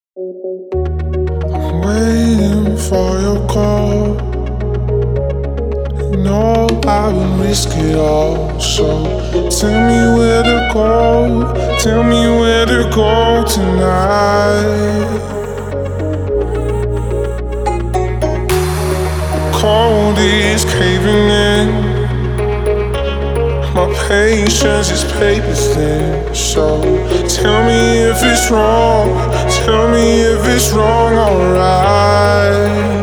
Waiting for your call. No, I would risk it all. So tell me where to go. Tell me where to go tonight. Cold is caving in. My patience is paper thin. So tell me if it's wrong. Tell me if it's wrong, alright.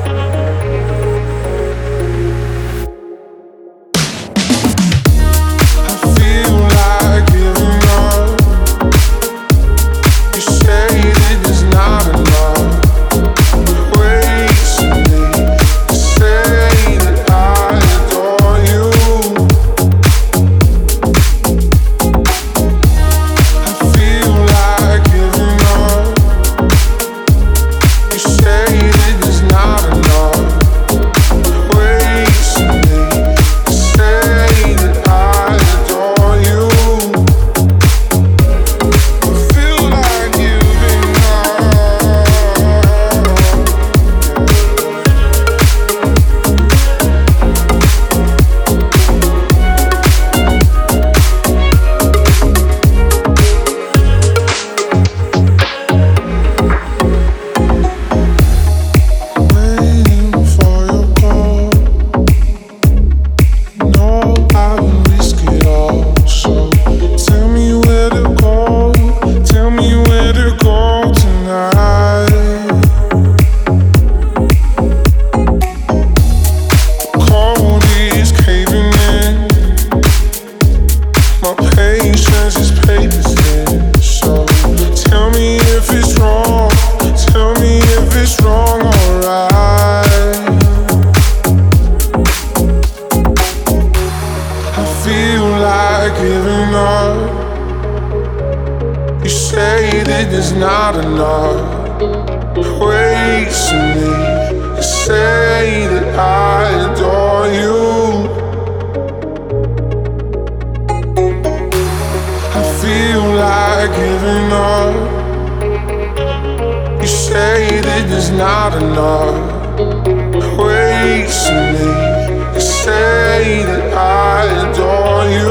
Not enough ways in me. You say that I adore you. I feel like giving up. You say that there's not enough ways in me. You say that I adore you.